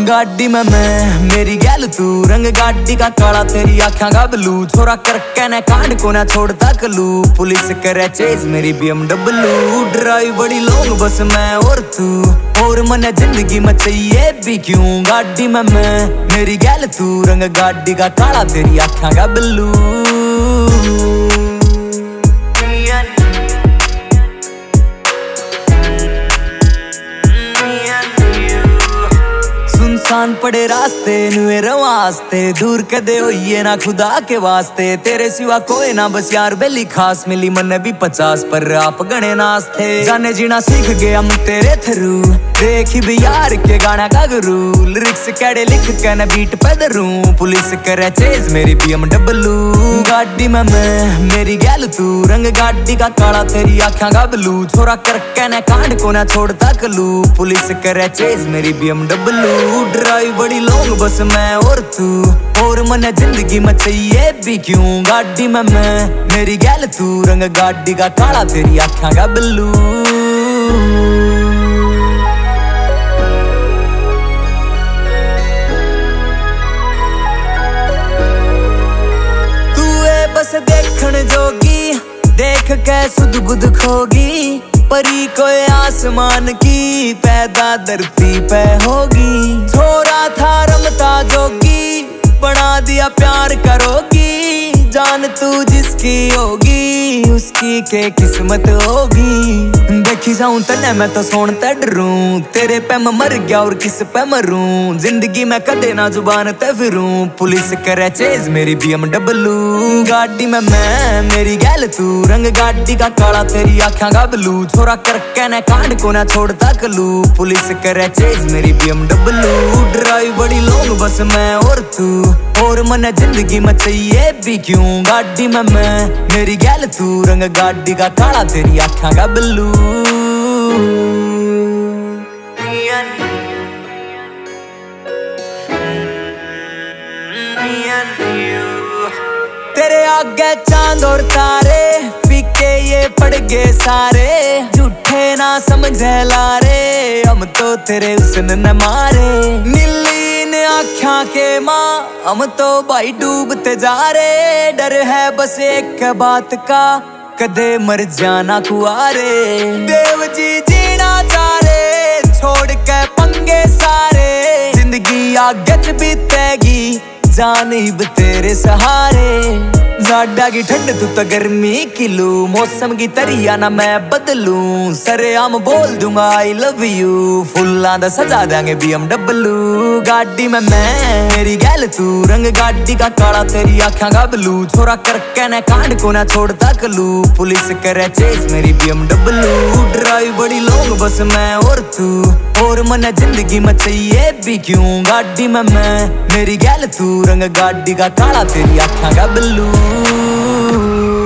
गाड़ी में मैं मेरी गैल तू, रंग गाड़ी का काला तेरी आँखें का ब्लू। छोरा करके न कांड को ना छोड़ता कलू, पुलिस करे चेज मेरी BMW। ड्राइव बड़ी लॉन्ग बस मैं और तू, और मने जिंदगी में चाहिए भी क्यों। गाड़ी में मैं मेरी गैल तू, रंग गाड़ी का काला तेरी आँखें का ब्लू। सुनसान पड़े रास्ते नुए रवास्ते, दूर कदे होइए ना खुदा के वास्ते। तेरे सिवा कोई ना बस यार बेली खास, मिली मन भी 50 पर आप गणे नास्ते। जाने जीना सीख गया मैं तेरे थरू, देखी भी यार के गाना का गुरु। लिरिक्स कैडे लिख के न बीट पे धरूं, पुलिस करे चेज मेरी BMW। गाड़ी में मैं मेरी गैल तू, रंग गाड़ी का काला तेरी आँखें का ब्लू। छोरा करके न कांड को ना छोड़ता कलू, पुलिस करे चेज मेरी BMW। ड्राइव बड़ी लॉन्ग बस मैं और तू, और मने जिंदगी में चाहिए भी क्यों। गाड़ी में मैं मेरी गैल तू, रंग गाड़ी का काला तेरी आँखें का ब्लू। बस देखण जोगी, देख के सुध बुध खोगी। परी कोई आसमान की पैदा धरती पे होगी। छोरा था रमता जोगी, बना दिया प्यार करोगी। जान तू जिसकी होगी, उसकी के किस्मत होगी। देखी जाऊं तने मैं तो सोन ते डरूं, तेरे पे मैं मर गया और किस पे मरूं। जिंदगी में कदे ना जुबान ते फिरूं, पुलिस करे चेज मेरी BMW। गाड़ी में मैं मेरी गैल तू, रंग गाड़ी का काला तेरी आँखें का ब्लू। छोरा करके न कांड को ना छोड़ता कलू, पुलिस करे चेज मेरी BMW। ड्राइव बड़ी लॉन्ग बस मैं और तू, और मने जिंदगी में चाहिए भी क्यों। गाड़ी में मैं मेरी गैल तू, रंग गाड़ी का काला तेरी आँखें का ब्लू। तेरे आगे चांद और तारे, फीके ये पड़ गए सारे। झूठे ना समझे लारे, हम तो तेरे हुस्न न मारे। नीली ने आँखों के माँ, हम तो भाई डूबते जा रे। डर है बस एक बात का, कदे मर जाना कुआरे। देव जी जीना चाह रे, छोड़ के पंगे सारे। जिंदगी आगे च बीतेगी, जान ही तेरे सहारे। लाडा की ठंड तू तो गर्मी किलू, मौसम की तरिया ना मैं बदलूं। सरेआम बोल दूंगा I love you, फुल्लां दा सजा देंगे BMW। गाड़ी में मैं मेरी गैल तू, रंग गाड़ी का काला तेरी आँखें का ब्लू। छोरा करके न कांड को ना छोड़ता कलू, पुलिस करे चेज मेरी BMW। ड्राइव बड़ी लॉन्ग बस मैं और तू, और मने जिंदगी में चाहिए भी क्यों। गाड़ी में मैं मेरी गैल तू, रंग गाड़ी का काला तेरी आँखें का ब्लू।